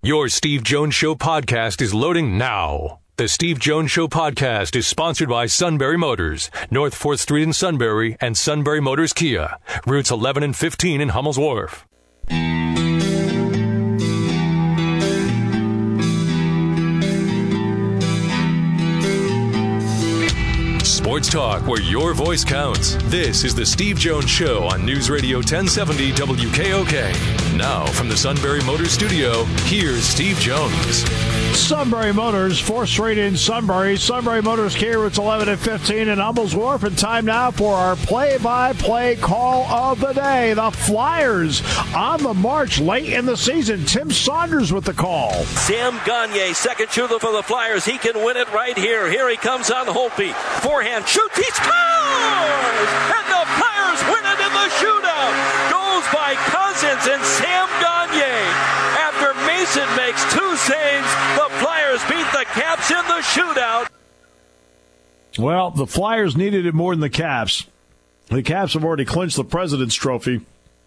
Your Steve Jones Show podcast is loading now. The Steve Jones Show podcast is sponsored by Sunbury Motors, North 4th Street in Sunbury, and Sunbury Motors Kia, routes 11 and 15 in Hummel's Wharf. Sports talk where your voice counts. This is the Steve Jones Show on News Radio 1070 WKOK. Now from the Sunbury Motors Studio, here's Steve Jones. Sunbury Motors, 4th Street in Sunbury. Sunbury Motors Kia, routes 11 and 15 in Hummel's Wharf. And time now for our play-by-play call of the day. The Flyers on the march late in the season. Tim Saunders with the call. Sam Gagner, second shooter for the Flyers. He can win it right here. Here he comes on Holtby. Forehand, shoots, he scores! And the Flyers win it in the shootout. Goes by Cousins and Sam Gagner. After Mason makes two saves, the Flyers beat the Caps in the shootout. Well, the Flyers needed it more than the Caps. The Caps have already clinched the President's Trophy.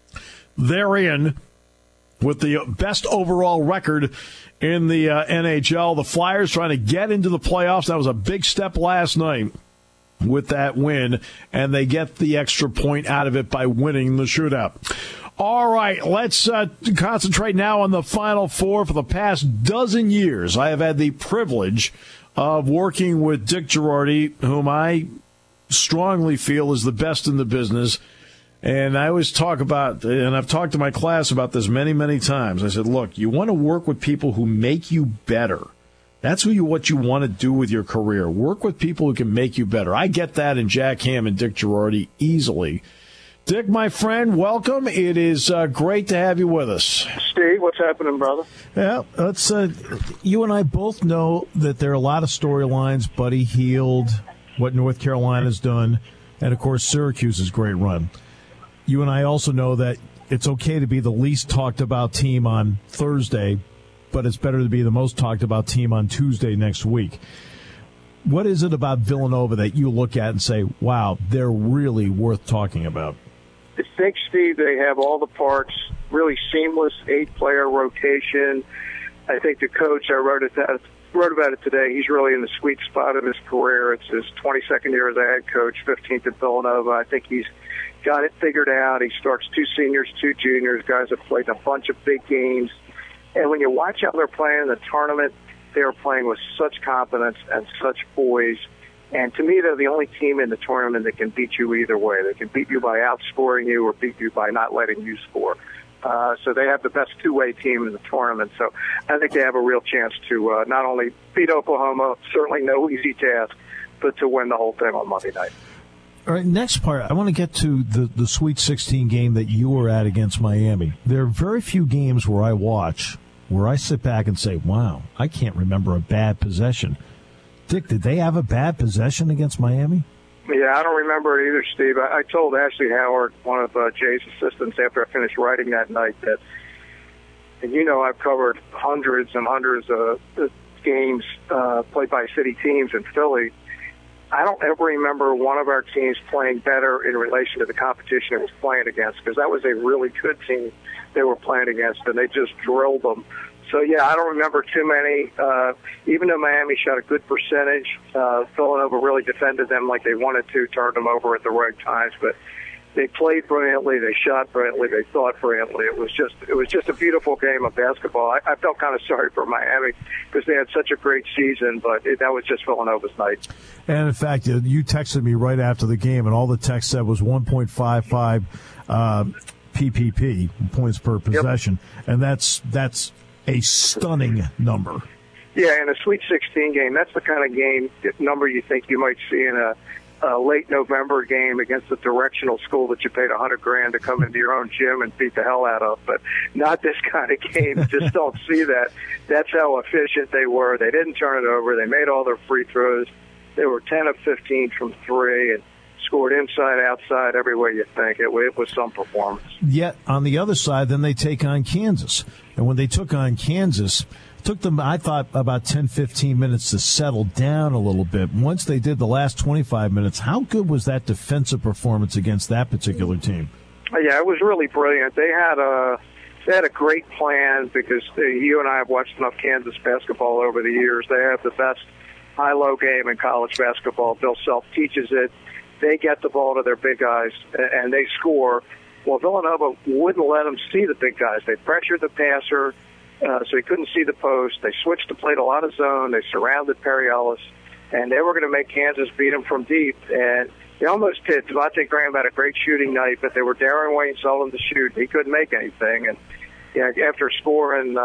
They're in with the best overall record in the NHL. The Flyers trying to get into the playoffs. That was a big step last night with that win, and they get the extra point out of it by winning the shootout. All right, let's concentrate now on the Final Four. For the past dozen years, I have had the privilege of working with Dick Girardi, whom I strongly feel is the best in the business. And I always talk about, and I've talked to my class about this many, many times. I said, look, you want to work with people who make you better. That's what you want to do with your career. Work with people who can make you better. I get that in Jack Ham and Dick Girardi easily. Dick, my friend, welcome. It is great to have you with us. Steve, what's happening, brother? Yeah, let's. You and I both know that there are a lot of storylines. Buddy Hield, what North Carolina's done, and, of course, Syracuse's great run. You and I also know that it's okay to be the least talked about team on Thursday, but it's better to be the most talked about team on Tuesday next week. What is it about Villanova that you look at and say, wow, they're really worth talking about? I think, Steve, they have all the parts, really seamless 8-player rotation. I think the coach, I wrote about it today, he's really in the sweet spot of his career. It's his 22nd year as a head coach, 15th at Villanova. I think he's got it figured out. He starts 2 seniors, 2 juniors, guys have played a bunch of big games. And when you watch how they're playing in the tournament, they are playing with such confidence and such poise. And to me, they're the only team in the tournament that can beat you either way. They can beat you by outscoring you or beat you by not letting you score. So they have the best two-way team in the tournament. So I think they have a real chance to not only beat Oklahoma, certainly no easy task, but to win the whole thing on Monday night. All right, next part, I want to get to the Sweet 16 game that you were at against Miami. There are very few games where I watch where I sit back and say, wow, I can't remember a bad possession. Dick, did they have a bad possession against Miami? Yeah, I don't remember it either, Steve. I told Ashley Howard, one of Jay's assistants, after I finished writing that night that, and you know I've covered hundreds and hundreds of games played by city teams in Philly. I don't ever remember one of our teams playing better in relation to the competition it was playing against, because that was a really good team they were playing against, and they just drilled them. So, yeah, I don't remember too many. Even though Miami shot a good percentage, Villanova really defended them like they wanted to, turned them over at the right times. But they played brilliantly, they shot brilliantly, they thought brilliantly. It was just a beautiful game of basketball. I felt kind of sorry for Miami because they had such a great season, but that was just Villanova's night. And, in fact, you texted me right after the game, and all the text said was 1.55 PPP, points per possession, yep. And that's a stunning number. Yeah, in a Sweet 16 game, that's the kind of game number you think you might see in a late November game against a directional school that you paid $100,000 to come into your own gym and beat the hell out of. But not this kind of game. Just don't see that. That's how efficient they were. They didn't turn it over. They made all their free throws. They were 10 of 15 from 3 and scored inside, outside, every way you think. It was some performance. Yet, on the other side, then they take on Kansas. And when they took on Kansas, it took them, I thought, about 10, 15 minutes to settle down a little bit. Once they did the last 25 minutes, how good was that defensive performance against that particular team? Yeah, it was really brilliant. They had they had a great plan because you and I have watched enough Kansas basketball over the years. They have the best high-low game in college basketball. Bill Self teaches it. They get the ball to their big guys, and they score. Well, Villanova wouldn't let them see the big guys. They pressured the passer, so he couldn't see the post. They switched to played a lot of zone. They surrounded Perry Ellis, and they were going to make Kansas beat them from deep. And they almost did. Devontae Graham had a great shooting night, but they were daring Wayne Sullivan to shoot. He couldn't make anything. And after scoring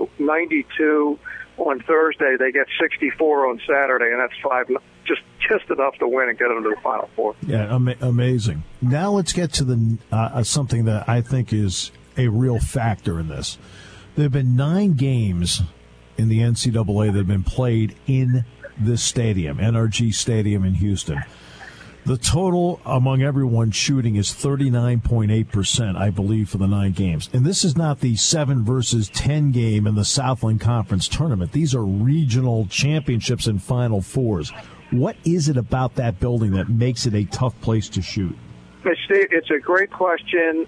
92 on Thursday, they get 64 on Saturday, and that's just enough to win and get them to the Final Four. Yeah, amazing. Now let's get to the something that I think is a real factor in this. There have been 9 games in the NCAA that have been played in this stadium, NRG Stadium in Houston. The total among everyone shooting is 39.8%, I believe, for the 9 games. And this is not the 7 versus 10 game in the Southland Conference tournament. These are regional championships and Final Fours. What is it about that building that makes it a tough place to shoot? Steve, it's a great question.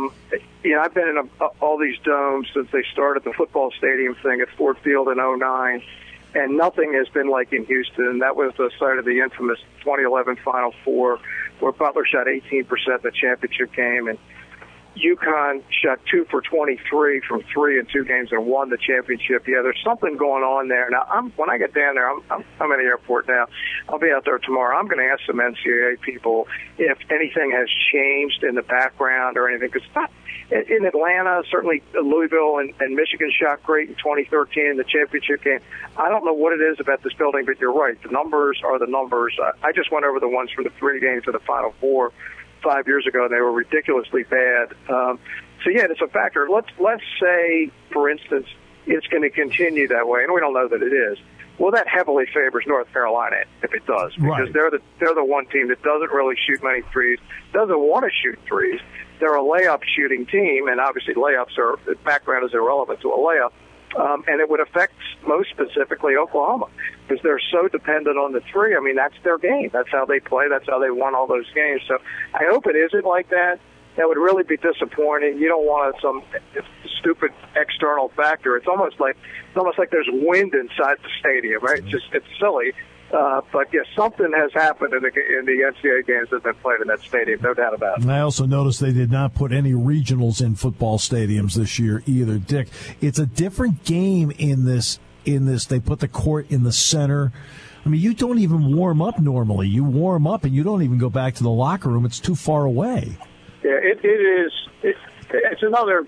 I've been in all these domes since they started the football stadium thing at Ford Field in 2009. And nothing has been like in Houston. That was the site of the infamous 2011 Final Four, where Butler shot 18% in the championship game, and UConn shot 2 for 23 from 3 in 2 games and won the championship. Yeah, there's something going on there. Now, when I get down there, I'm in the airport now. I'll be out there tomorrow. I'm going to ask some NCAA people if anything has changed in the background or anything, because in Atlanta, certainly Louisville and Michigan shot great in 2013 in the championship game. I don't know what it is about this building, but you're right. The numbers are the numbers. I just went over the ones from the 3 games of the Final Four 5 years ago, and they were ridiculously bad. It's a factor. Let's say, for instance, it's going to continue that way, and we don't know that it is. Well, that heavily favors North Carolina if it does, because right. they're the one team that doesn't really shoot many threes, doesn't want to shoot threes. They're a layup shooting team, and obviously the background is irrelevant to a layup. And it would affect most specifically Oklahoma, because they're so dependent on the three. I mean, that's their game. That's how they play. That's how they won all those games. So I hope it isn't like that. That would really be disappointing. You don't want some stupid external factor. It's almost like there's wind inside the stadium, right? It's silly. But yes, something has happened in the NCAA games that have been played in that stadium, no doubt about it. And I also noticed they did not put any regionals in football stadiums this year either, Dick. It's a different game in this. They put the court in the center. I mean, you don't even warm up normally. You warm up and you don't even go back to the locker room. It's too far away. Yeah, it is. It's another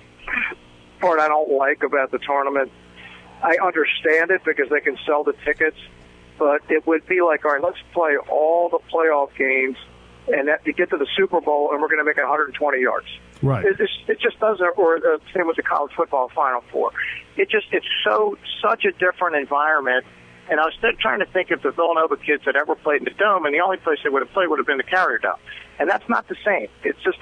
part I don't like about the tournament. I understand it because they can sell the tickets. But it would be like, all right, let's play all the playoff games, and to get to the Super Bowl, and we're going to make 120 yards. Right. It just doesn't. Or the same with the college football Final Four. It's such a different environment. And I was trying to think if the Villanova kids had ever played in the Dome, and the only place they would have played would have been the Carrier Dome, and that's not the same. It's just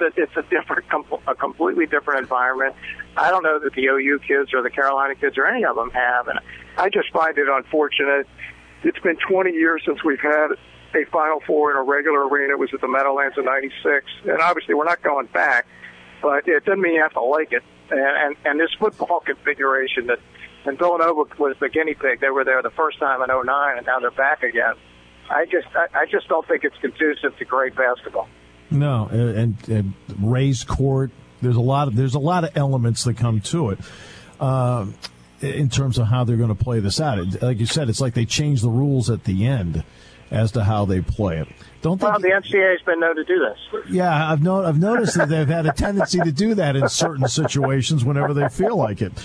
a completely different environment. I don't know that the OU kids or the Carolina kids or any of them have, and I just find it unfortunate. It's been 20 years since we've had a Final Four in a regular arena. It was at the Meadowlands in '96, and obviously we're not going back. But it doesn't mean you have to like it. And this football configuration and Villanova was the guinea pig. They were there the first time in '09, and now they're back again. I just don't think it's conducive to great basketball. No, and raised court. There's a lot of elements that come to it. In terms of how they're going to play this out. Like you said, it's like they change the rules at the end as to how they play it. The NCAA has been known to do this. Yeah, I've noticed that they've had a tendency to do that in certain situations whenever they feel like it.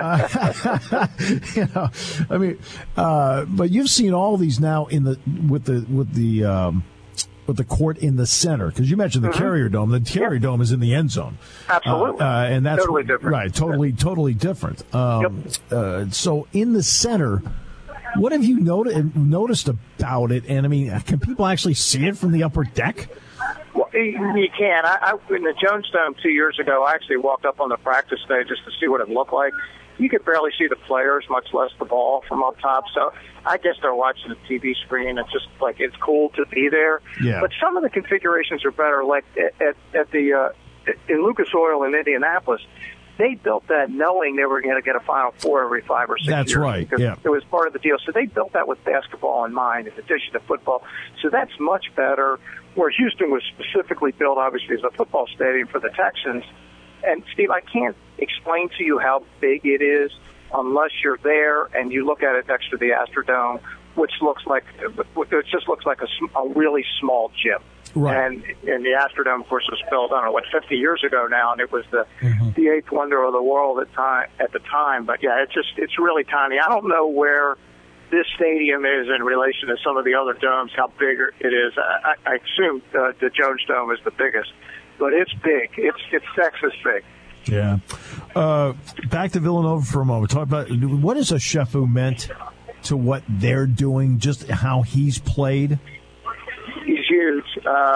But you've seen all these now with the court in the center, because you mentioned the Carrier Dome. The Carrier Dome is in the end zone. Absolutely. And that's totally different. Right, totally different. So in the center, what have you noticed about it? And, I mean, can people actually see it from the upper deck? Well, you can. In the Jones Dome 2 years ago, I actually walked up on the practice stage just to see what it looked like. You could barely see the players, much less the ball from up top. So I guess they're watching the TV screen. It's just like it's cool to be there. Yeah. But some of the configurations are better. Like at the in Lucas Oil in Indianapolis, they built that knowing they were going to get a Final Four every 5 or 6 years. That's right, yeah. It was part of the deal. So they built that with basketball in mind in addition to football. So that's much better. Where Houston was specifically built, obviously, as a football stadium for the Texans. And, Steve, I can't explain to you how big it is unless you're there and you look at it next to the Astrodome, which it just looks like a really small gym. Right. And the Astrodome, of course, was built, 50 years ago now, and it was the eighth wonder of the world at the time. But, yeah, it's really tiny. I don't know where this stadium is in relation to some of the other domes, how big it is. I assume the Jones Dome is the biggest, but it's big. It's Texas big. Yeah. Back to Villanova for a moment. Talk about what has Oshofu meant to what they're doing, just how he's played. He's huge.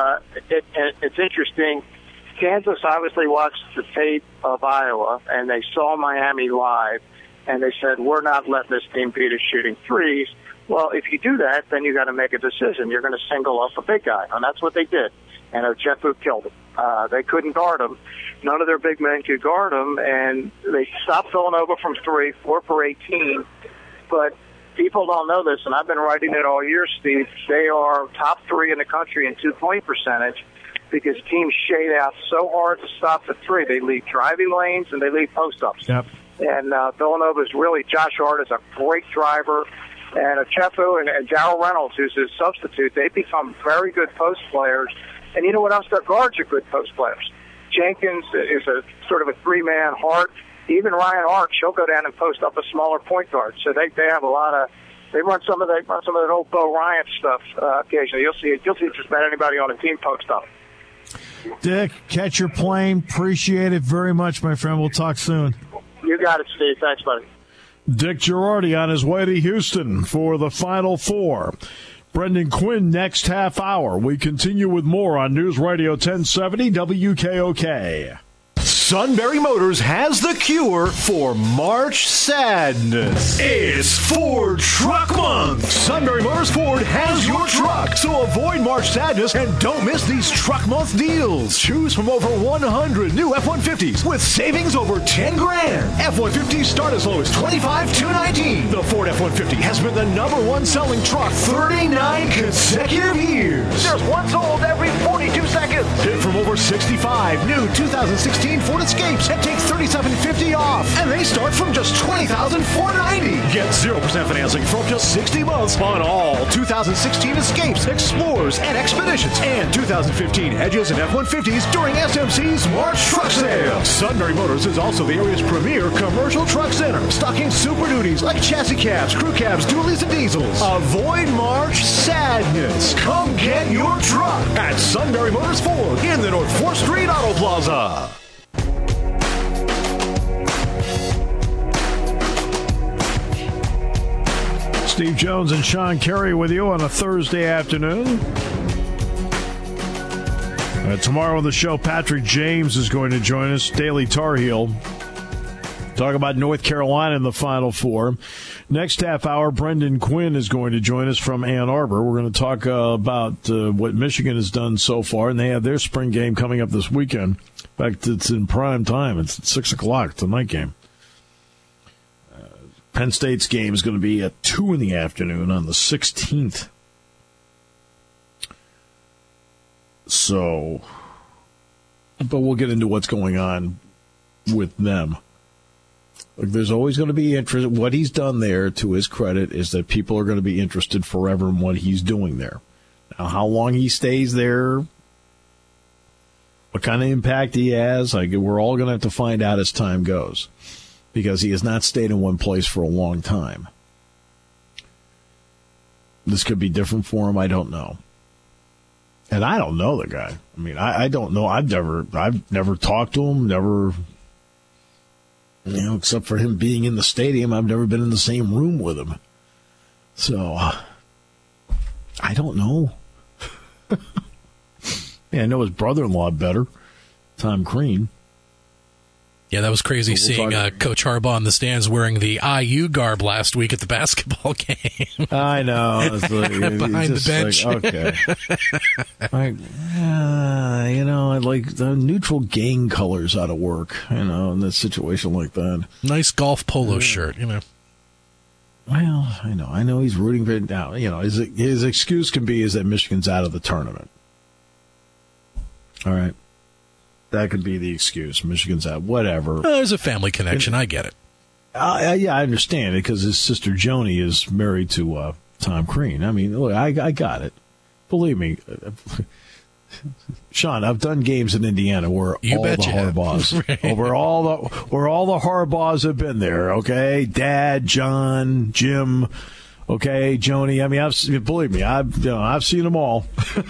It's interesting. Kansas obviously watched the tape of Iowa, and they saw Miami live, and they said, we're not letting this team beat us shooting threes. Well, if you do that, then you got to make a decision. You're going to single up a big guy, and that's what they did. And Oshofu killed him. They couldn't guard him. None of their big men could guard him, and they stopped Villanova from 3, 4 for 18. But people don't know this, and I've been writing it all year, Steve. They are top 3 in the country in two-point percentage because teams shade out so hard to stop the 3. They leave driving lanes, and they leave post-ups. Yep. And Villanova is really, Josh Hart is a great driver. And Oshofu and Darrell Reynolds, who's his substitute, they become very good post players. And you know what else? Their guards are good post players. Jenkins is a sort of a 3-man. Hart, even Ryan Arch, he'll go down and post up a smaller point guard. So they have a lot of, they run some of that old Bo Ryan stuff occasionally. You'll see just about anybody on a team post up. Dick, catch your plane. Appreciate it very much, my friend. We'll talk soon. You got it, Steve. Thanks, buddy. Dick Girardi on his way to Houston for the Final Four. Brendan Quinn next half hour. We continue with more on News Radio 1070 WKOK. Sunbury Motors has the cure for March sadness. It's Ford Truck Month. Sunbury Motors Ford has your truck, so avoid March sadness and don't miss these Truck Month deals. Choose from over 100 new F-150s with savings over 10 grand. F-150s start as low as $25,219. The Ford F-150 has been the #1 selling truck 39 consecutive years. There's one sold every 42 seconds. Pick from over 65 new 2016 Ford Escapes and take $3,750 off. And they start from just $20,490. Get 0% financing from just 60 months on all 2016 Escapes, Explorers, and Expeditions, and 2015 Edges and F-150s during SMC's March Truck Sale. Sunbury Motors is also the area's premier commercial truck center, stocking Super Duties like chassis cabs, crew cabs, dualies, and diesels. Avoid March sadness. Come get your truck at Sunbury Motors Ford in the North 4th Street Auto Plaza. Steve Jones and Sean Carey with you on a Thursday afternoon. Tomorrow on the show, Patrick James is going to join us, Daily Tar Heel. Talk about North Carolina in the Final Four. Next half hour, Brendan Quinn is going to join us from Ann Arbor. We're going to talk about what Michigan has done so far, and they have their spring game coming up this weekend. In fact, it's in prime time. It's at 6 o'clock. It's a night game. Penn State's game is going to be at 2 in the afternoon on the 16th. So, but we'll get into what's going on with them. Look, there's always going to be interest. What he's done there, to his credit, is that people are going to be interested forever in what he's doing there. Now, how long he stays there, what kind of impact he has, we're all going to have to find out as time goes, because he has not stayed in one place for a long time. This could be different for him. I don't know. And I don't know the guy. I mean, I don't know. I've never talked to him, never, except for him being in the stadium, I've never been in the same room with him. So, I don't know. I know his brother-in-law better, Tom Crean. Yeah, that was crazy seeing Coach Harbaugh in the stands wearing the IU garb last week at the basketball game. I know. Behind the bench. Like the neutral gang colors ought to work, in a situation like that. Nice golf polo shirt, Well, I know he's rooting for it now. His excuse can be is that Michigan's out of the tournament. All right. That could be the excuse. Michigan's out. Whatever. There's a family connection. I get it. Yeah, I understand it because his sister Joni is married to Tom Crean. I mean, look, I got it. Believe me. Sean, I've done games in Indiana where all the Harbaughs, right. where all the Harbaughs have been there. Okay, Dad, John, Jim. Okay, Joni. I mean, believe me, I've seen them all.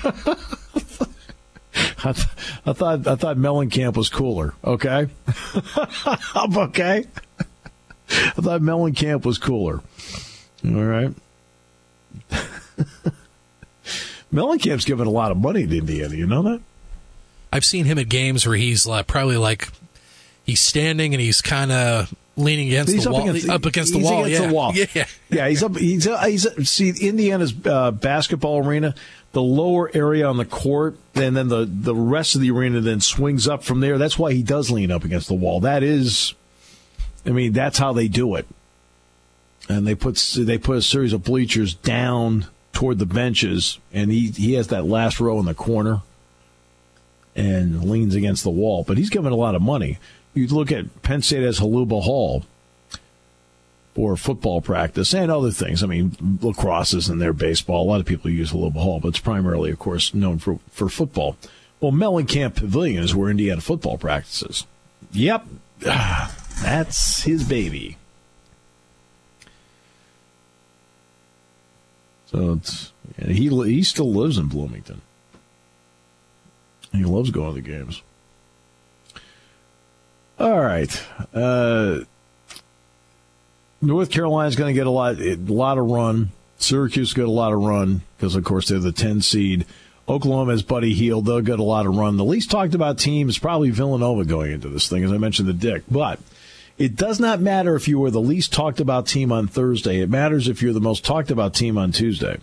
I thought Mellencamp was cooler. Okay, okay. I thought Mellencamp was cooler. All right. Mellencamp's given a lot of money to Indiana. You know that? I've seen him at games where he's he's standing and he's kind of leaning against the wall. Up against the wall. The wall. Yeah. He's up. See, Indiana's basketball arena, the lower area on the court, and then the rest of the arena then swings up from there. That's why he does lean up against the wall. That's how they do it. And they put a series of bleachers down toward the benches, and he has that last row in the corner and leans against the wall. But he's given a lot of money. You look at Penn State has Haluba Hall for football practice and other things. I mean, lacrosse is in there, baseball. A lot of people use Haluba Hall, but it's primarily, of course, known for football. Well, Mellencamp Pavilion is where Indiana football practices. Yep, that's his baby. So he still lives in Bloomington. He loves going to the games. All right. North Carolina's going to get a lot of run. Syracuse got a lot of run because, of course, they're the 10 seed. Oklahoma has Buddy Hield. They'll get a lot of run. The least talked about team is probably Villanova going into this thing, as I mentioned to Dick. But it does not matter if you were the least talked about team on Thursday. It matters if you're the most talked about team on Tuesday.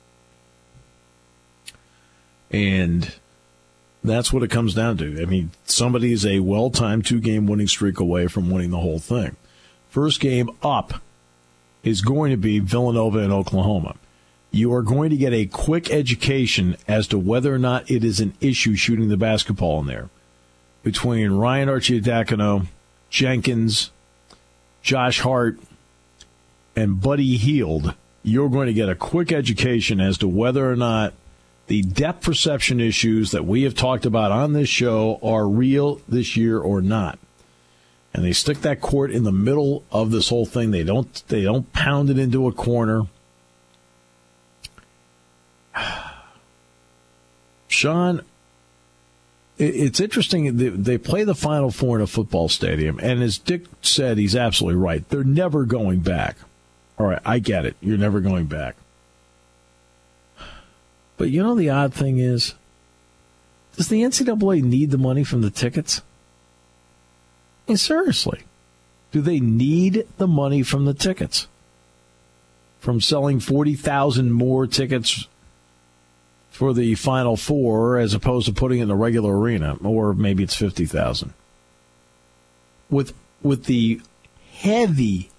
And that's what it comes down to. I mean, somebody's a well-timed 2-game winning streak away from winning the whole thing. First game up is going to be Villanova and Oklahoma. You are going to get a quick education as to whether or not it is an issue shooting the basketball in there between Ryan Arcidiacono, Jenkins, Josh Hart, and Buddy Hield. You're going to get a quick education as to whether or not the depth perception issues that we have talked about on this show are real this year or not. And they stick that court in the middle of this whole thing. They don't pound it into a corner. Sean, it's interesting. They play the Final Four in a football stadium, and as Dick said, he's absolutely right. They're never going back. All right, I get it. You're never going back. But you know the odd thing is, does the NCAA need the money from the tickets? I mean, seriously, do they need the money from the tickets? From selling 40,000 more tickets for the Final Four as opposed to putting it in the regular arena, or maybe it's 50,000. With the heavy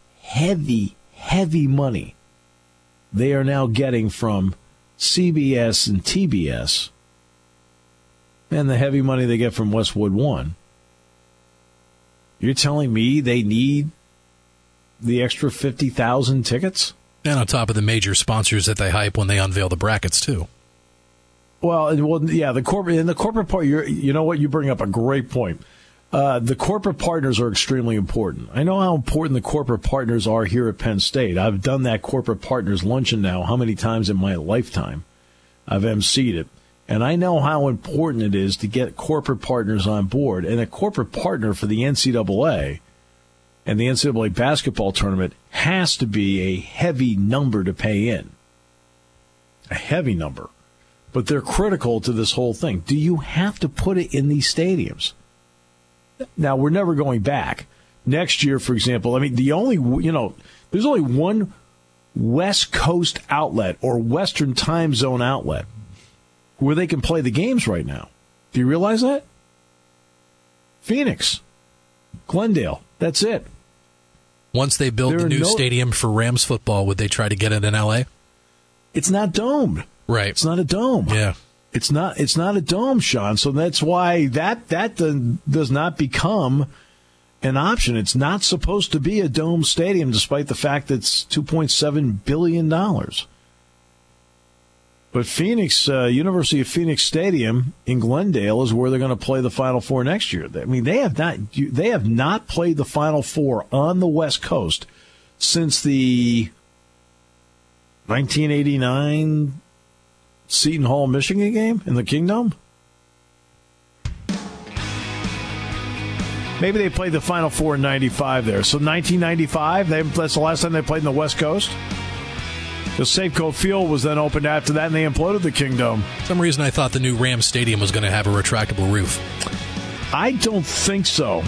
money they are now getting from CBS and TBS, and the heavy money they get from Westwood One, you're telling me they need the extra 50,000 tickets? And on top of the major sponsors that they hype when they unveil the brackets, too. Well, yeah, the corporate part. You know what? You bring up a great point. The corporate partners are extremely important. I know how important the corporate partners are here at Penn State. I've done that corporate partners luncheon now how many times in my lifetime. I've emceed it. And I know how important it is to get corporate partners on board. And a corporate partner for the NCAA and the NCAA basketball tournament has to be a heavy number to pay in. A heavy number. But they're critical to this whole thing. Do you have to put it in these stadiums? Now, we're never going back. Next year, for example, I mean, there's only one West Coast outlet or Western time zone outlet where they can play the games right now. Do you realize that? Phoenix, Glendale, that's it. Once they build the new stadium for Rams football, would they try to get it in L.A.? It's not domed. Right. It's not a dome. Yeah. It's not a dome, Sean. So that's why that does not become an option. It's not supposed to be a dome stadium, despite the fact that it's $2.7 billion. But Phoenix, University of Phoenix Stadium in Glendale is where they're going to play the Final Four next year. I mean, they have not played the Final Four on the West Coast since the 1989 Seton Hall, Michigan game in the Kingdom. Maybe they played the Final Four in 95 there. So 1995, that's the last time they played in the West Coast? The Safeco Field was then opened after that, and they imploded the Kingdom. For some reason, I thought the new Rams Stadium was going to have a retractable roof. I don't think so.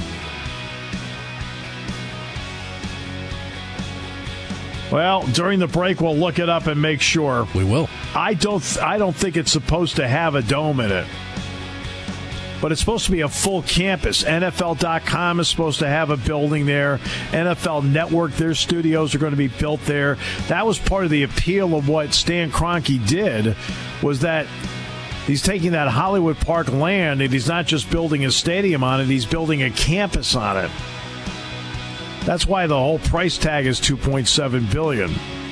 Well, during the break, we'll look it up and make sure. We will. I don't think it's supposed to have a dome in it. But it's supposed to be a full campus. NFL.com is supposed to have a building there. NFL Network, their studios are going to be built there. That was part of the appeal of what Stan Kroenke did, was that he's taking that Hollywood Park land and he's not just building a stadium on it, he's building a campus on it. That's why the whole price tag is $2.7 billion.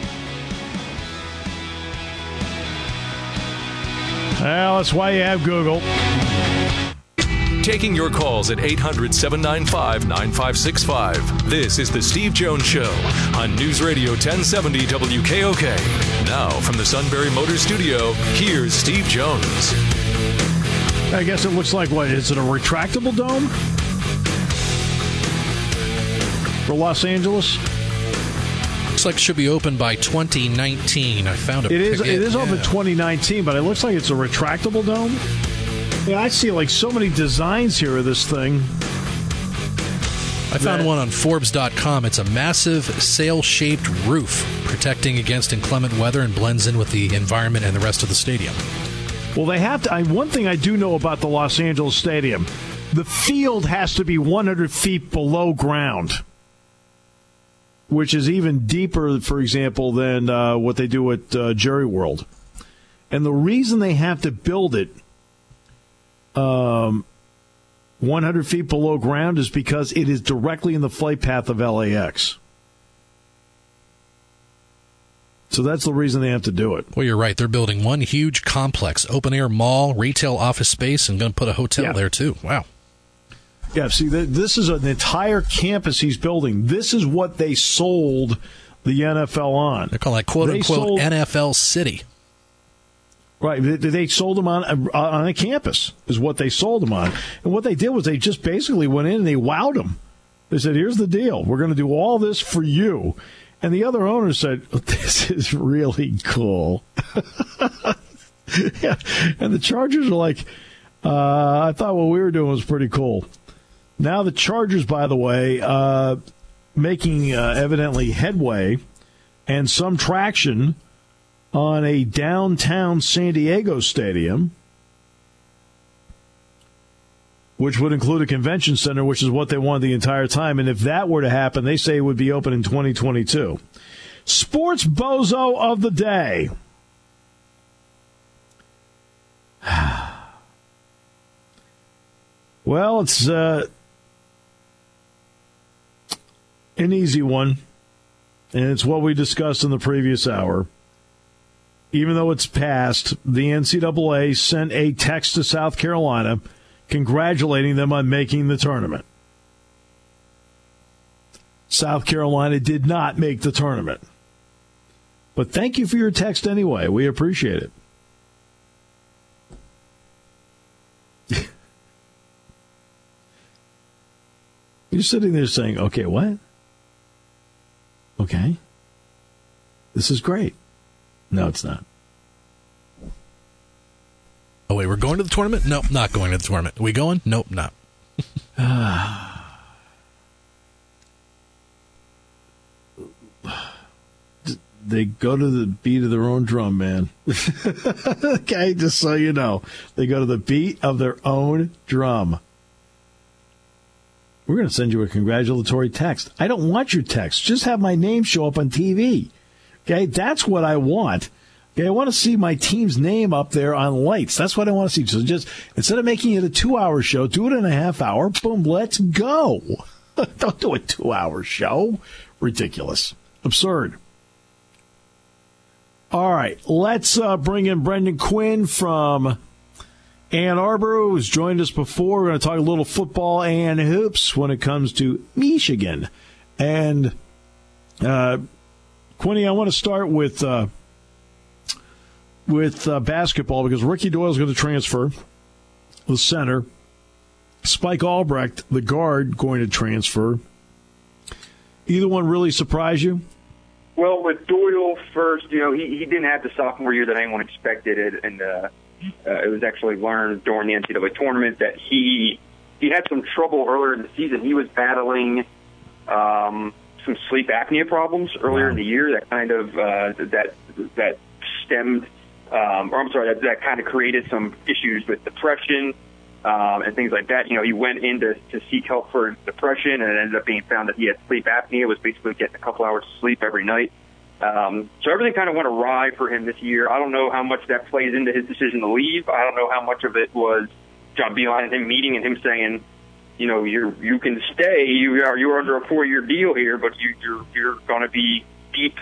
Well, that's why you have Google. Taking your calls at 800-795-9565. This is the Steve Jones Show on News Radio 1070 WKOK. Now, from the Sunbury Motors Studio, here's Steve Jones. I guess it looks like, what, is it a retractable dome? For Los Angeles? Looks like it should be open by 2019. I found it is open 2019, but it looks like it's a retractable dome. Yeah, I see like so many designs here of this thing. I found one on Forbes.com. It's a massive sail-shaped roof protecting against inclement weather and blends in with the environment and the rest of the stadium. Well, they have to. One thing I do know about the Los Angeles Stadium, the field has to be 100 feet below ground, which is even deeper, for example, than what they do at Jerry World. And the reason they have to build it 100 feet below ground is because it is directly in the flight path of LAX. So that's the reason they have to do it. Well, you're right. They're building one huge complex, open-air mall, retail office space, and going to put a hotel there, too. Wow. Yeah, see, this is an entire campus he's building. This is what they sold the NFL on. They're calling it, quote-unquote, NFL City. Right, they sold them on a campus, is what they sold them on. And what they did was they just basically went in and they wowed them. They said, here's the deal. We're going to do all this for you. And the other owners said, this is really cool. Yeah. And the Chargers are like, I thought what we were doing was pretty cool. Now the Chargers, by the way, making evidently headway and some traction on a downtown San Diego stadium, which would include a convention center, which is what they wanted the entire time. And if that were to happen, they say it would be open in 2022. Sports bozo of the day. Well, it's an easy one, and it's what we discussed in the previous hour. Even though it's passed, the NCAA sent a text to South Carolina congratulating them on making the tournament. South Carolina did not make the tournament. But thank you for your text anyway. We appreciate it. You're sitting there saying, okay, what? Okay. This is great. No, it's not. Oh, wait, we're going to the tournament? Nope, not going to the tournament. Are we going? Nope, not. They go to the beat of their own drum, man. Okay, just so you know. They go to the beat of their own drum. We're going to send you a congratulatory text. I don't want your text. Just have my name show up on TV. Okay, that's what I want. Okay, I want to see my team's name up there on lights. That's what I want to see. So just, instead of making it a 2-hour show, do it in a half-hour. Boom, let's go. Don't do a 2-hour show. Ridiculous. Absurd. All right, let's bring in Brendan Quinn from Ann Arbor, who's joined us before. We're going to talk a little football and hoops when it comes to Michigan. And, Quinny, I want to start with basketball because Ricky Doyle's going to transfer, the center. Spike Albrecht, the guard, going to transfer. Either one really surprise you? Well, with Doyle first, he didn't have the sophomore year that anyone expected, and it was actually learned during the NCAA tournament that he had some trouble earlier in the season. He was battling some sleep apnea problems earlier in the year that kind of that stemmed, that kind of created some issues with depression and things like that. He went in to seek help for depression, and it ended up being found that he had sleep apnea, was basically getting a couple hours of sleep every night. So everything kind of went awry for him this year. I don't know how much that plays into his decision to leave. I don't know how much of it was John Beilein and him meeting and him saying, you can stay. You're under a 4-year deal here, but you're going to be deep,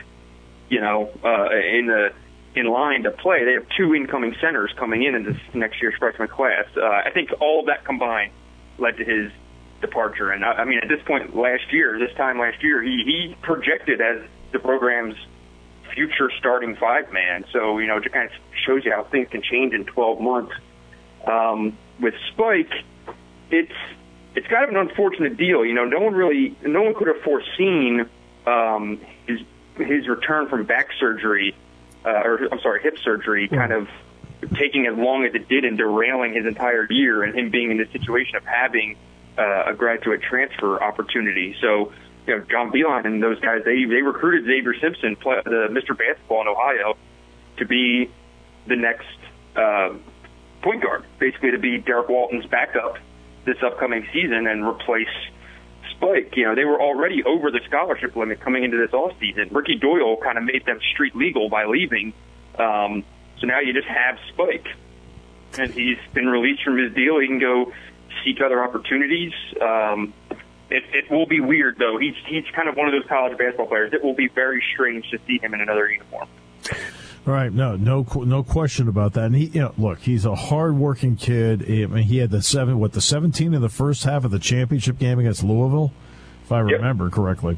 in line to play. They have 2 incoming centers coming in this next year's freshman class. I think all of that combined led to his departure. And I mean, at this time last year, he projected as the program's future starting 5-man. So, it kind of shows you how things can change in 12 months. With Spike, it's kind of an unfortunate deal. No one could have foreseen his return from back surgery, hip surgery, kind of taking as long as it did and derailing his entire year, and him being in the situation of having a graduate transfer opportunity. So, John Beilein and those guys, they recruited Xavier Simpson, the Mr. Basketball in Ohio, to be the next point guard, basically to be Derek Walton's backup this upcoming season and replace Spike. They were already over the scholarship limit coming into this offseason. Ricky Doyle kind of made them street legal by leaving. So now you just have Spike. And he's been released from his deal. He can go seek other opportunities. It will be weird, though. He's kind of one of those college basketball players. It will be very strange to see him in another uniform. Right, no question about that. And he's a hard-working kid. He had the 17 in the first half of the championship game against Louisville, if I remember correctly.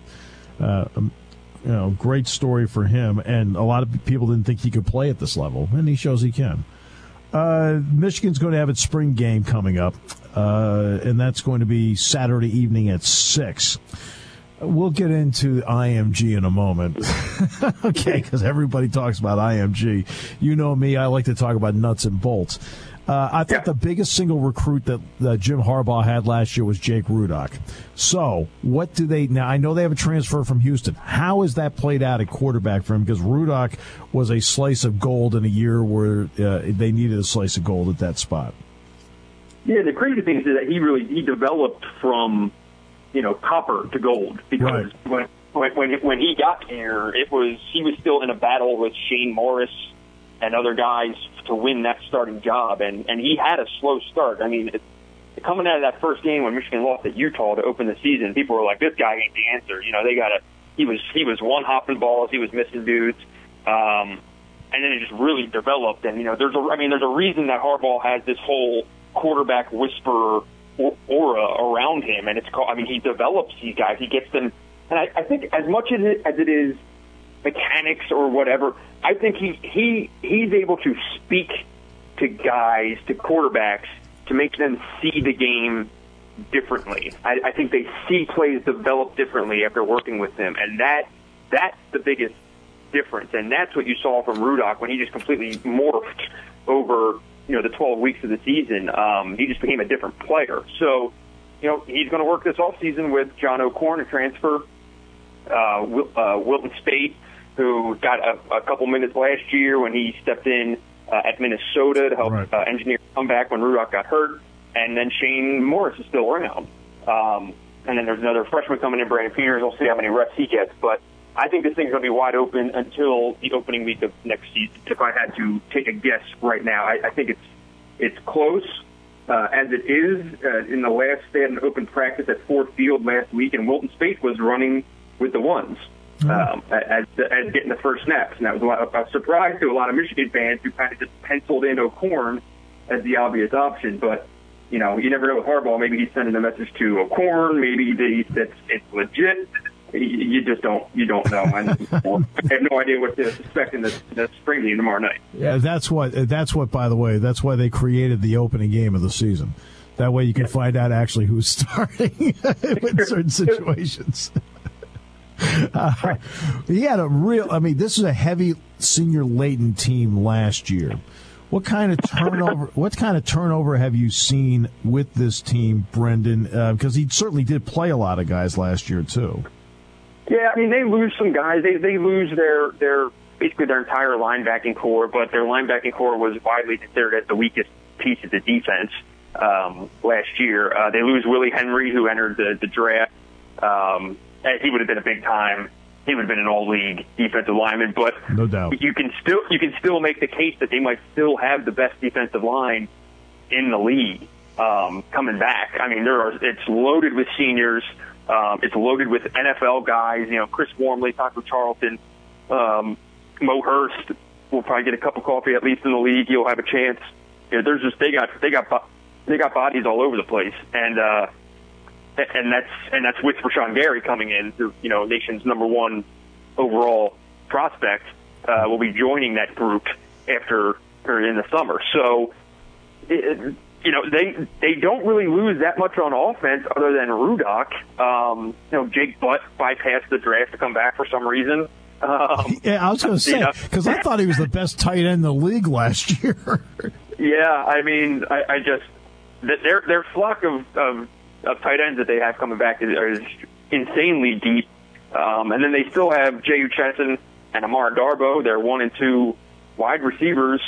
Great story for him. And a lot of people didn't think he could play at this level, and he shows he can. Michigan's going to have its spring game coming up, and that's going to be Saturday evening at 6. We'll get into IMG in a moment, okay, because everybody talks about IMG. You know me, I like to talk about nuts and bolts. I thought the biggest single recruit that Jim Harbaugh had last year was Jake Rudock. So what do they – now, I know they have a transfer from Houston. How is that played out at quarterback for him? Because Rudock was a slice of gold in a year where they needed a slice of gold at that spot. Yeah, the crazy thing is that he developed from – copper to gold, because when he got here, he was still in a battle with Shane Morris and other guys to win that starting job, and he had a slow start. I mean, coming out of that first game when Michigan lost at Utah to open the season, people were like, "This guy ain't the answer." He was one hopping balls, he was missing dudes, and then it just really developed. And there's a reason that Harbaugh has this whole quarterback whisperer aura around him, and he develops these guys, he gets them, and I think as much as it is mechanics or whatever, I think he's able to speak to guys, to quarterbacks, to make them see the game differently. I think they see plays develop differently after working with him, and that's the biggest difference, and that's what you saw from Rudock when he just completely morphed over the 12 weeks of the season. He just became a different player. So he's going to work this offseason with John O'Korn, a transfer, Wilton Spate, who got a couple minutes last year when he stepped in at Minnesota to help engineer a comeback when Rudock got hurt, and then Shane Morris is still around. And then there's another freshman coming in, Brandon Peters. We'll see how many reps he gets. But I think this thing's going to be wide open until the opening week of next season. If I had to take a guess right now, I think it's close as it is. In the last, they had an open practice at Ford Field last week, and Wilton Spate was running with the ones as getting the first snaps. And that was a surprise to a lot of Michigan fans who kind of just penciled in O'Korn as the obvious option. But you never know with Harbaugh. Maybe he's sending a message to O'Korn. Maybe it's legit. You just don't know. I have no idea what to expect in the spring game tomorrow night. Yeah, that's what. By the way, that's why they created the opening game of the season. That way you can find out actually who's starting in certain situations. He had a real. I mean, this is a heavy senior laden team last year. What kind of turnover have you seen with this team, Brendan? Because he certainly did play a lot of guys last year too. Yeah, I mean, they lose some guys. They lose their basically their entire linebacking core, but their linebacking core was widely considered as the weakest piece of the defense last year. They lose Willie Henry, who entered the draft. He would have been a big time. He would have been an all-league defensive lineman, but no doubt you can still make the case that they might still have the best defensive line in the league coming back. I mean, it's loaded with seniors. It's loaded with NFL guys. Chris Wormley, Taco Charlton, Mo Hurst will probably get a cup of coffee at least in the league. He'll have a chance. There's just they got bodies all over the place, and that's with Rashawn Gary coming in, who, nation's number one overall prospect, will be joining that group after or in the summer. So, they don't really lose that much on offense other than Rudock. Jake Butt bypassed the draft to come back for some reason. Yeah, I was going to say, because I thought he was the best tight end in the league last year. Yeah, I mean, I just their flock of tight ends that they have coming back is insanely deep. And then they still have Jay Uchesson and Amar Darboh. They're 1 and 2 wide receivers.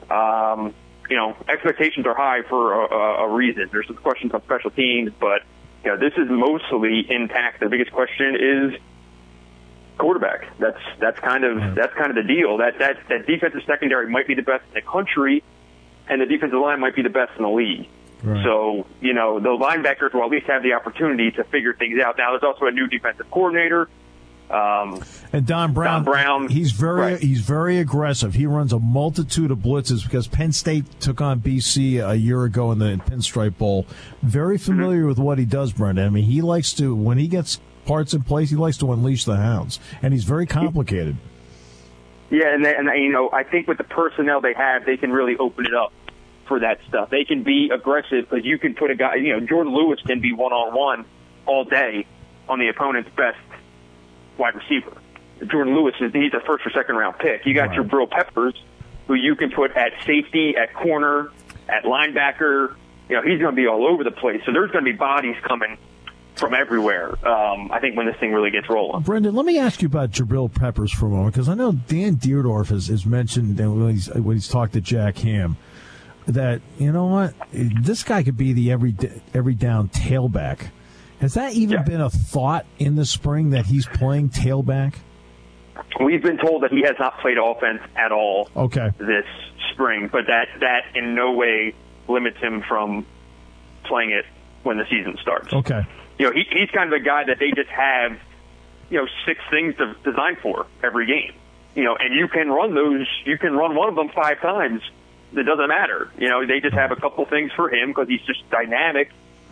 Expectations are high for a reason. There's some questions on special teams, but this is mostly intact. The biggest question is quarterback. That's kind of the deal. That defensive secondary might be the best in the country, and the defensive line might be the best in the league. Right. So, the linebackers will at least have the opportunity to figure things out. Now, there's also a new defensive coordinator. And Don Brown, he's very aggressive. He runs a multitude of blitzes because Penn State took on BC a year ago in the Pinstripe Bowl. Very familiar with what he does, Brendan. I mean, he likes to, when he gets parts in place, he likes to unleash the hounds, and he's very complicated. Yeah, and I think with the personnel they have, they can really open it up for that stuff. They can be aggressive because you can put a guy, Jordan Lewis can be one-on-one all day on the opponent's best wide receiver. Jordan Lewis, he's a first or second round pick. You got Jabril Peppers, who you can put at safety, at corner, at linebacker. He's going to be all over the place. So there's going to be bodies coming from everywhere, I think, when this thing really gets rolling. Brendan, let me ask you about Jabril Peppers for a moment, because I know Dan Dierdorf has mentioned when he's talked to Jack Ham that, this guy could be the every down tailback. Has that even been a thought in the spring that he's playing tailback? We've been told that he has not played offense at all this spring, but that in no way limits him from playing it when the season starts. Okay. He's kind of a guy that they just have, 6 things to design for every game. And you can run one of them 5 times. It doesn't matter. They just have a couple things for him because he's just dynamic.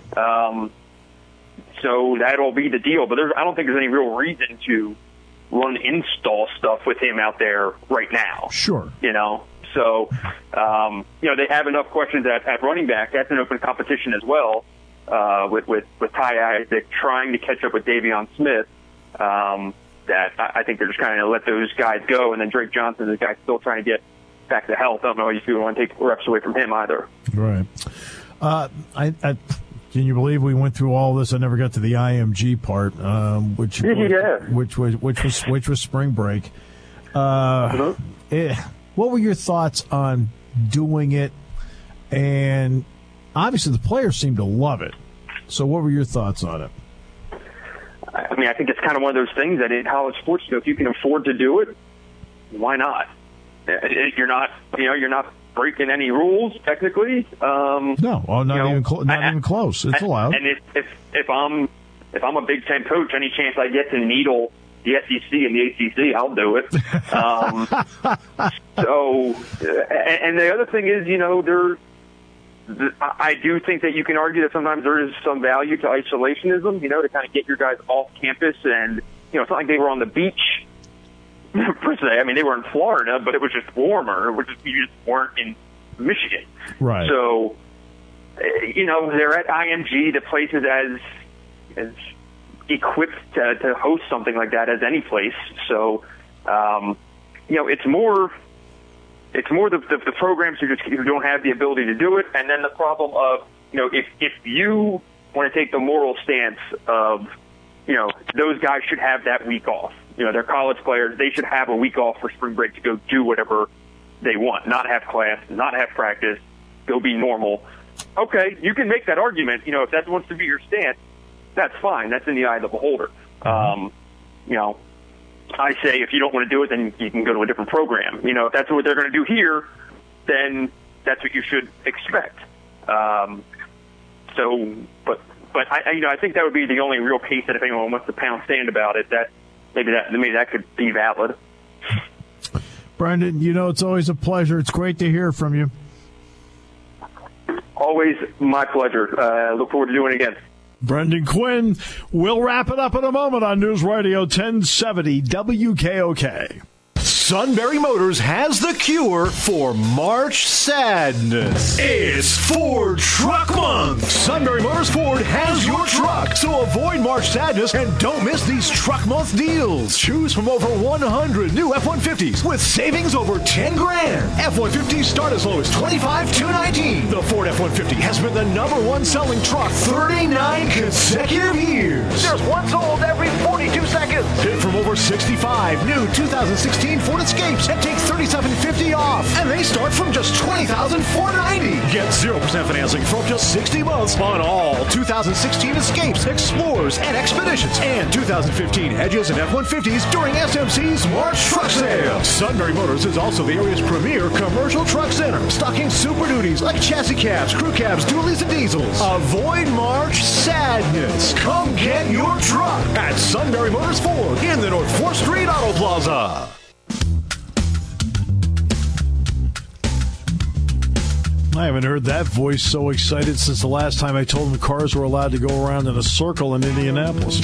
So that'll be the deal. But I don't think there's any real reason to run install stuff with him out there right now. Sure. So, they have enough questions at running back. That's an open competition as well, with Ty Isaac trying to catch up with Davion Smith. That I think they're just kind of let those guys go. And then Drake Johnson is a guy still trying to get back to health. I don't know if you want to take reps away from him either. Right. Can you believe we went through all this? I never got to the IMG part, which was spring break. What were your thoughts on doing it? And obviously, the players seem to love it. So, what were your thoughts on it? I mean, I think it's kind of one of those things that in college sports, if you can afford to do it, why not? You're not breaking any rules technically. No, not even close. It's allowed. And if I'm a Big Ten coach, any chance I get to needle the SEC and the ACC, I'll do it. And the other thing is, I do think that you can argue that sometimes there is some value to isolationism, to kind of get your guys off campus. And, it's not like they were on the beach, per se. I mean, they were in Florida, but it was just warmer. You just weren't in Michigan. Right. So, they're at IMG. The place is as equipped to host something like that as any place. So, it's more the programs who don't have the ability to do it, and then the problem of, if you want to take the moral stance of, those guys should have that week off. They're college players. They should have a week off for spring break to go do whatever they want, not have class, not have practice, go be normal. Okay, you can make that argument. If that wants to be your stance, that's fine. That's in the eye of the beholder. I say if you don't want to do it, then you can go to a different program. If that's what they're going to do here, then that's what you should expect. But I think that would be the only real case that if anyone wants to pound sand about it, that maybe that could be valid. Brendan, it's always a pleasure. It's great to hear from you. Always my pleasure. Look forward to doing it again. Brendan Quinn. We'll wrap it up in a moment on News Radio 1070 WKOK. Sunbury Motors has the cure for March sadness. It's Ford Truck Month. Sunbury Motors Ford has your truck. So avoid March sadness and don't miss these Truck Month deals. Choose from over 100 new F-150s with savings over $10,000. F-150s start as low as $25,219. The Ford F-150 has been the #1 selling truck 39 consecutive years. There's one sold every 42 seconds. Pick from over 65 new 2016 Ford Escapes and take $3,750 off. And they start from just $20,490. Get 0% financing from just 60 months on all 2016 Escapes, Explorers, and Expeditions, and 2015 Edges and F-150s during SMC's March Truck Sale. Sunbury Motors is also the area's premier commercial truck center, stocking Super Duties like chassis cabs, crew cabs, dualies, and diesels. Avoid March sadness. Come get your truck at Sunbury Motors Ford in the North 4th Street Auto Plaza. I haven't heard that voice so excited since the last time I told him cars were allowed to go around in a circle in Indianapolis.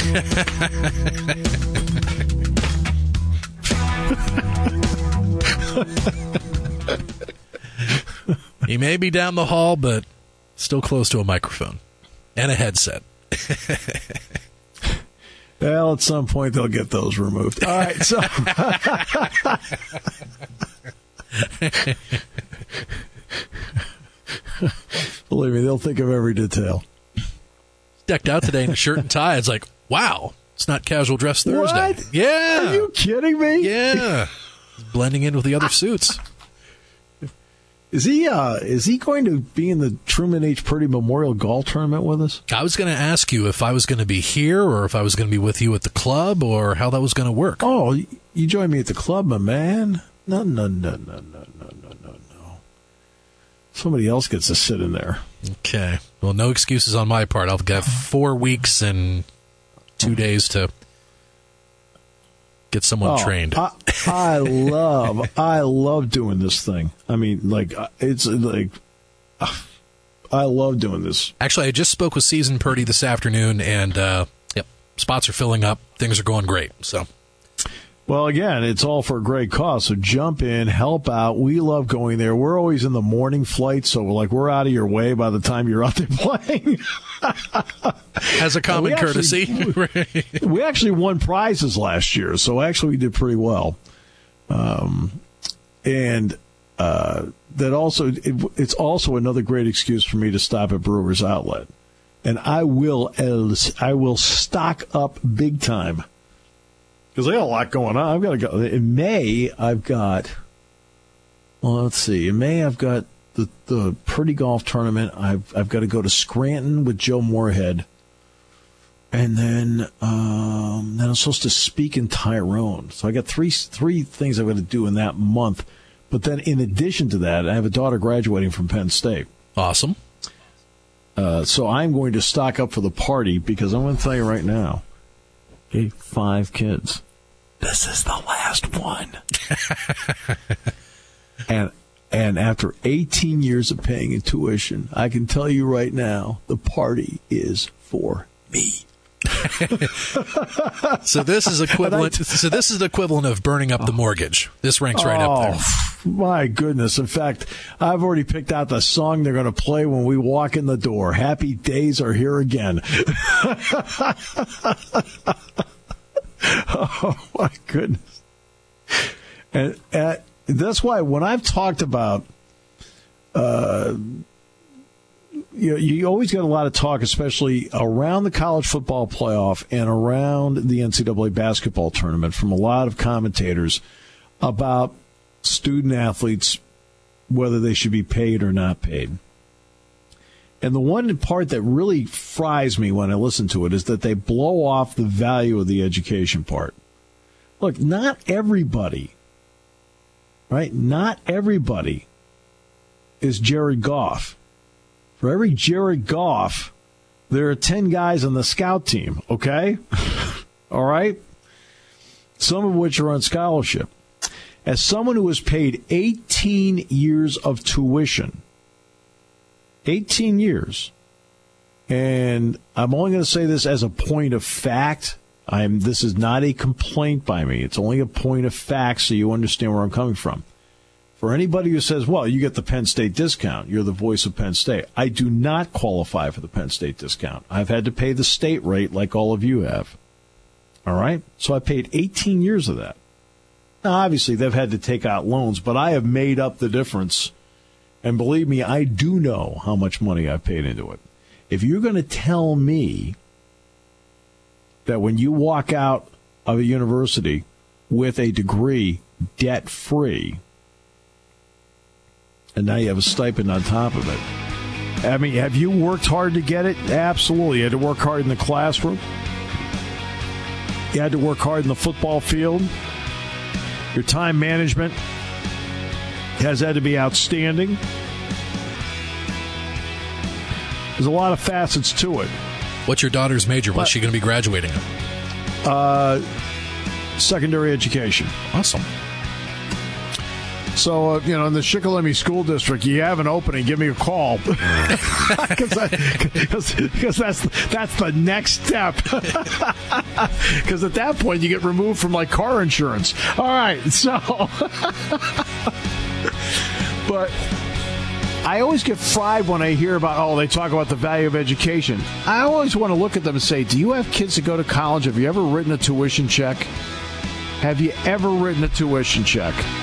He may be down the hall, but still close to a microphone and a headset. Well, at some point they'll get those removed. All right, so believe me, they'll think of every detail. Decked out today in a shirt and tie. It's like, wow, it's not casual dress Thursday. What? Yeah. Are you kidding me? Yeah. Blending in with the other suits. Is he going to be in the Truman H. Purdy Memorial Golf Tournament with us? I was going to ask you if I was going to be here or if I was going to be with you at the club or how that was going to work. Oh, you join me at the club, my man? No. Somebody else gets to sit in there. Okay. Well, no excuses on my part. I'll get 4 weeks and 2 days to get someone trained. I love doing this thing. I mean, I love doing this. Actually, I just spoke with Season Purdy this afternoon, and spots are filling up. Things are going great. So, well, again, it's all for a great cause. So jump in, help out. We love going there. We're always in the morning flight, so we're out of your way by the time you're out there playing. As a common courtesy. We actually won prizes last year, so actually we did pretty well. That also it's also another great excuse for me to stop at Brewers Outlet. And I will stock up big time. Because they got a lot going on. I've got to go. In May, I've got, let's see. In May, I've got the Purdy Golf Tournament. I've got to go to Scranton with Joe Moorhead. And then I'm supposed to speak in Tyrone. So I got three things I've got to do in that month. But then in addition to that, I have a daughter graduating from Penn State. Awesome. So I'm going to stock up for the party because I'm going to tell you right now, 5 kids. This is the last one. And after 18 years of paying in tuition, I can tell you right now, the party is for me. So this is equivalent. So this is the equivalent of burning up the mortgage. This ranks right up there. My goodness! In fact, I've already picked out the song they're going to play when we walk in the door. Happy days are here again. Oh my goodness! And that's why when I've talked about. You always get a lot of talk, especially around the college football playoff and around the NCAA basketball tournament from a lot of commentators about student athletes, whether they should be paid or not paid. And the one part that really fries me when I listen to it is that they blow off the value of the education part. Look, not everybody, right? Not everybody is Jared Goff. For every Jared Goff, there are 10 guys on the scout team, okay? All right? Some of which are on scholarship. As someone who was paid 18 years of tuition, 18 years, and I'm only going to say this as a point of fact. This is not a complaint by me. It's only a point of fact so you understand where I'm coming from. For anybody who says, well, you get the Penn State discount, you're the voice of Penn State. I do not qualify for the Penn State discount. I've had to pay the state rate like all of you have. All right? So I paid 18 years of that. Now, obviously, they've had to take out loans, but I have made up the difference. And believe me, I do know how much money I've paid into it. If you're going to tell me that when you walk out of a university with a degree debt-free, and now you have a stipend on top of it. I mean, have you worked hard to get it? Absolutely. You had to work hard in the classroom. You had to work hard in the football field. Your time management has had to be outstanding. There's a lot of facets to it. What's your daughter's major? What's she going to be graduating in? Secondary education. Awesome. So, in the Shikellamy School District, you have an opening, give me a call. Because that's the next step. Because at that point, you get removed from, car insurance. All right, so... But I always get fried when I hear about, they talk about the value of education. I always want to look at them and say, do you have kids that go to college? Have you ever written a tuition check? Have you ever written a tuition check?